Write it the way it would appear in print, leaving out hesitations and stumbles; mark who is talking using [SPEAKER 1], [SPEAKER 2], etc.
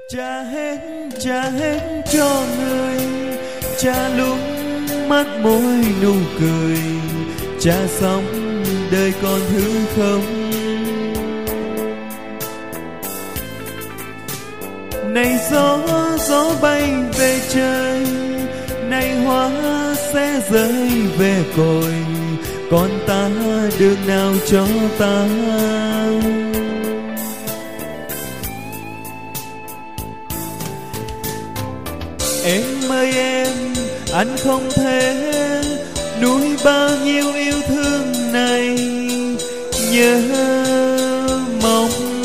[SPEAKER 1] trả hết cho người, trả luôn mắt môi nụ cười, trả xong đời còn thứ không. Này gió bay về trời, này hoa sẽ rơi về cội, còn ta đường nào cho ta. Em ơi em, anh không thể nuôi bao nhiêu yêu thương này, nhớ mong